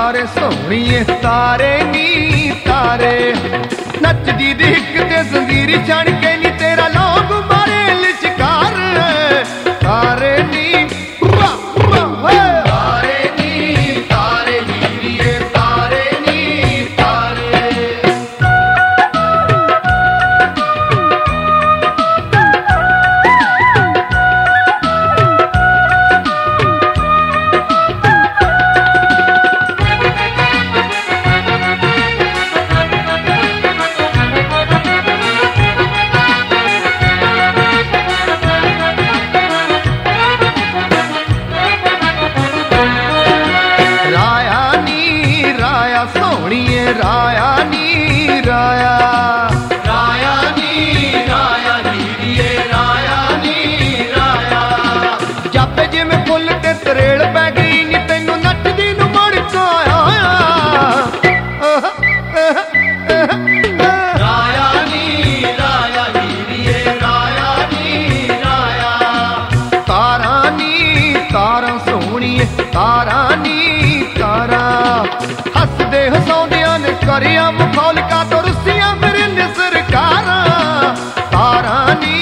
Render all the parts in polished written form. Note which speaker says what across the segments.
Speaker 1: तारे सोहणीए तारे नी तारे नचदी दी हिक ते जंजीर छण के नी तेरा लोग मारे लिशकार तारे नी तारे नी तारे हीरिए तारे नी तारे सोहणीए राया नी राया राया नी राया हीरिए राया नी राया जापे जिवें फुल ते तरेड़ पै गई नी तैनू नचदी नू मुड़ को आया राया नी राया हीरिए राया नी राया तारा नी तारा सोहणीए तारा नी तारा हसदे हसाउंदियां ने करिया मखौल का तो रुसियां फिर सरकार तारा नी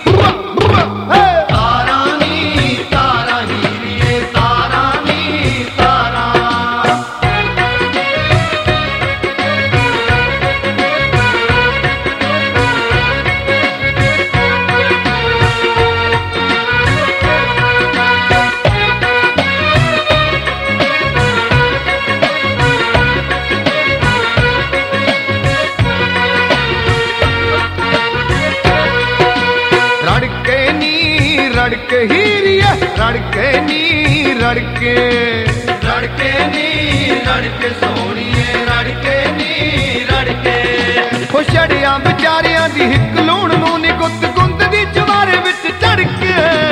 Speaker 1: तारा हीरिए तारा नी तारा रड़के हीरिए रड़के नी रड़के रड़के नी रड़के सोहणीए रड़के नी रड़के ओ छड़ियां बेचारियां दी हिक लूण नूं नी गुत्त गुंद दी जवारे विच झड़के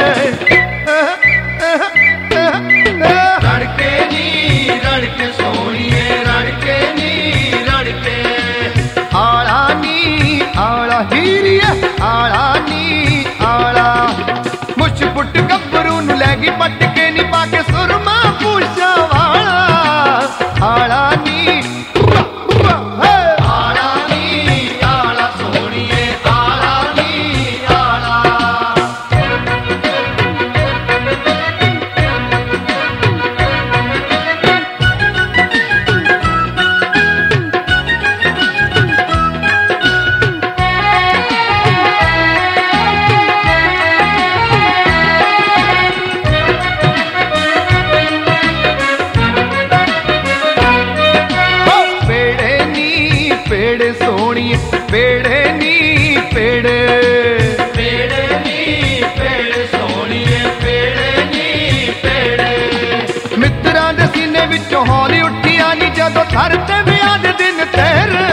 Speaker 1: रड़के नी रड़के सोहणीए रड़के नी रड़के आला नी आला हीरिए आला नी आला मुछ पुट गब्बरू नू लैगी पट के नी पाके सुरमा पूछा वाला आला नी आला सोहणीए आला नी आला पेड़े सोहणीए पेड़े नी पेड़े पेड़े नी पेड़े सोहणीए पेड़े नी पेड़े मित्रां दे सीने विचों हौली उठिया नी जदों थर ते विआह दे दिन तेरे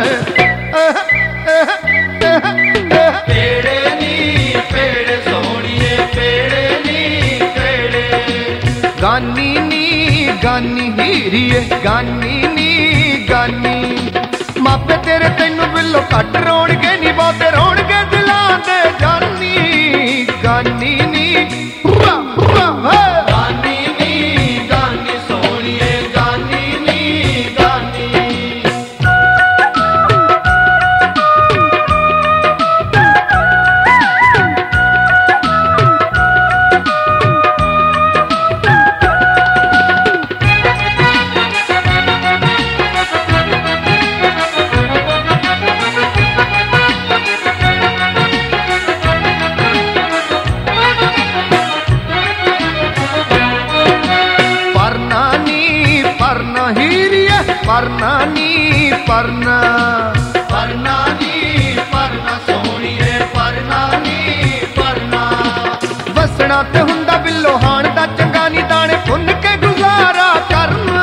Speaker 1: पेड़े नी पेड़े सोहणीए पेड़े नी पेड़े गानी नी गानी हीरिए गानी नी गानी मापे तेरे तैनू बिल्लो घट रोणगे नी बहुते रोणगे दिलां दे जानी गानी नी गानी नी गानी सोहणीए गानी नी गानी परना नी परना परना नी परना सोहणीए परना नी परना वसना ते हुंदा बिल्लो हाण दा चंगा नी दाणे भुन के गुजारा करना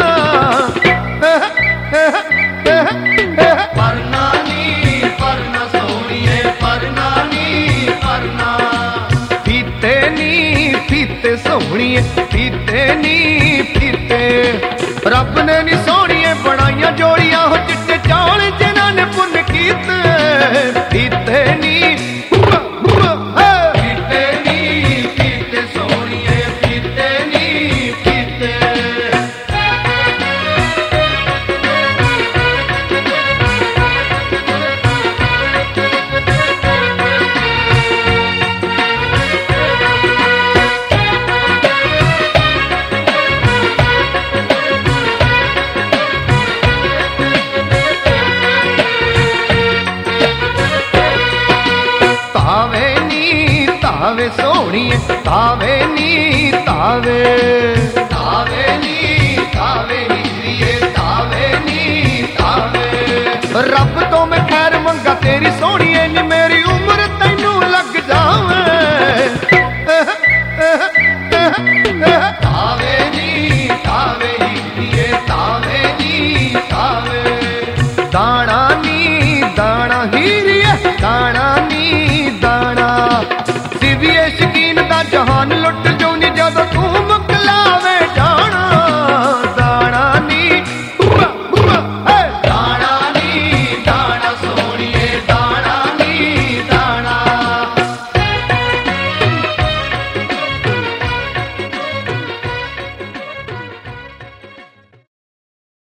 Speaker 1: परना नी परना सोहणीए परना नी परना फीते नी फीते सोहणीए फीते नी फीते रब ने नी सोहणीए बनाइया जोड़ियां हो चिट्टे चौल जिन्हां ने पुन कीते फीते नी सोहणीए फीते नी फीते ਸੋਹਣੀਏ ਤਾਵੇ ਨੀ ਤਾਵੇ।